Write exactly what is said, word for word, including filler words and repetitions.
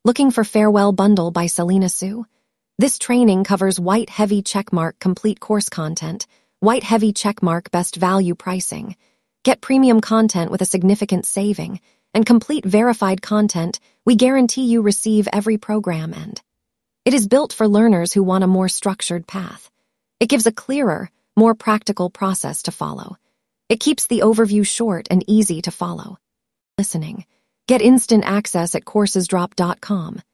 Looking for Farewell Bundle by Selena Soo? This training covers white heavy checkmark complete course content, white heavy checkmark best value pricing. Get premium content with a significant saving, and complete verified content we guarantee you receive every program end. It is built for learners who want a more structured path. It gives a clearer, more practical process to follow. It keeps the overview short and easy to follow. Listening. Get instant access at coursesdrop dot com.